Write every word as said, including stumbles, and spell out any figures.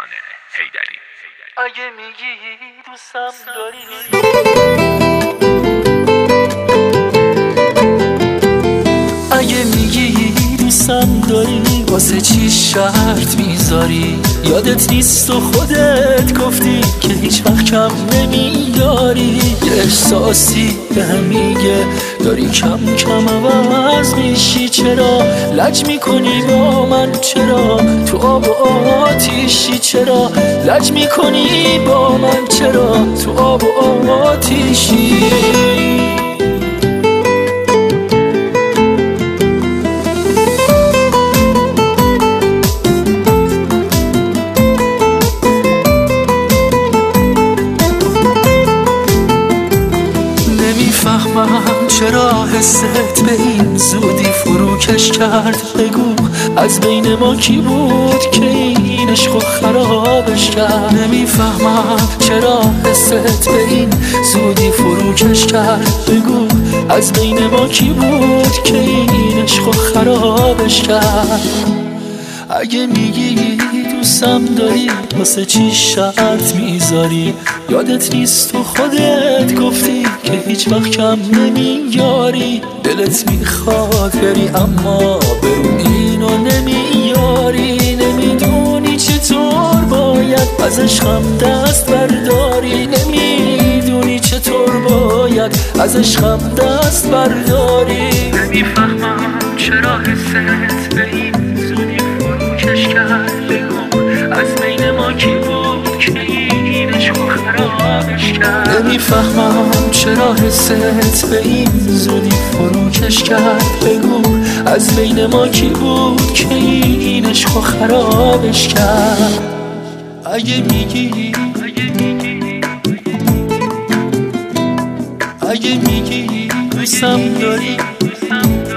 حیدری. اگه میگی دوستم داری، اگه میگی دوستم داری، واسه چی شرط میذاری؟ یادت نیست و خودت گفتی که هیچ وقت کم نمیاری. یه احساسی بهم میگه داری کم کم عوض میشی. چرا لج میکنی با من؟ چرا تو آب و آتیشی؟ چرا لج میکنی با من؟ چرا تو آب و آتیشی؟ نمیفهمم چرا حست به این زودی فروکش کرد. بگو از بین ما کی بود که این عشق و خرابش کرد؟ نمیفهمم چرا حست به این زودی فروکش کرد. بگو از بین ما کی بود که این عشق و خرابش کرد؟ اگه میگی دوستم داری، واسه چی شرط میذاری؟ یادت نیست و خودت گفتی که هیچ وقت کم نمیاری. دلت میخواد بری اما برو اینو نمیاری. نمیدونی چطور باید از عشقم دست برداری. نمیدونی چطور باید از عشقم دست برداری. نمیفهمم چرا حست به این زودی فروکش کرد. بگو از بین ما کی بود که این عشق و خرابش کرد؟ نمیفهمم چرا حست به این زودی فروکش کرد. بگو از بین ما کی بود که این عشق و خرابش کرد؟ اگه میگی اگه میگی دوستم داری،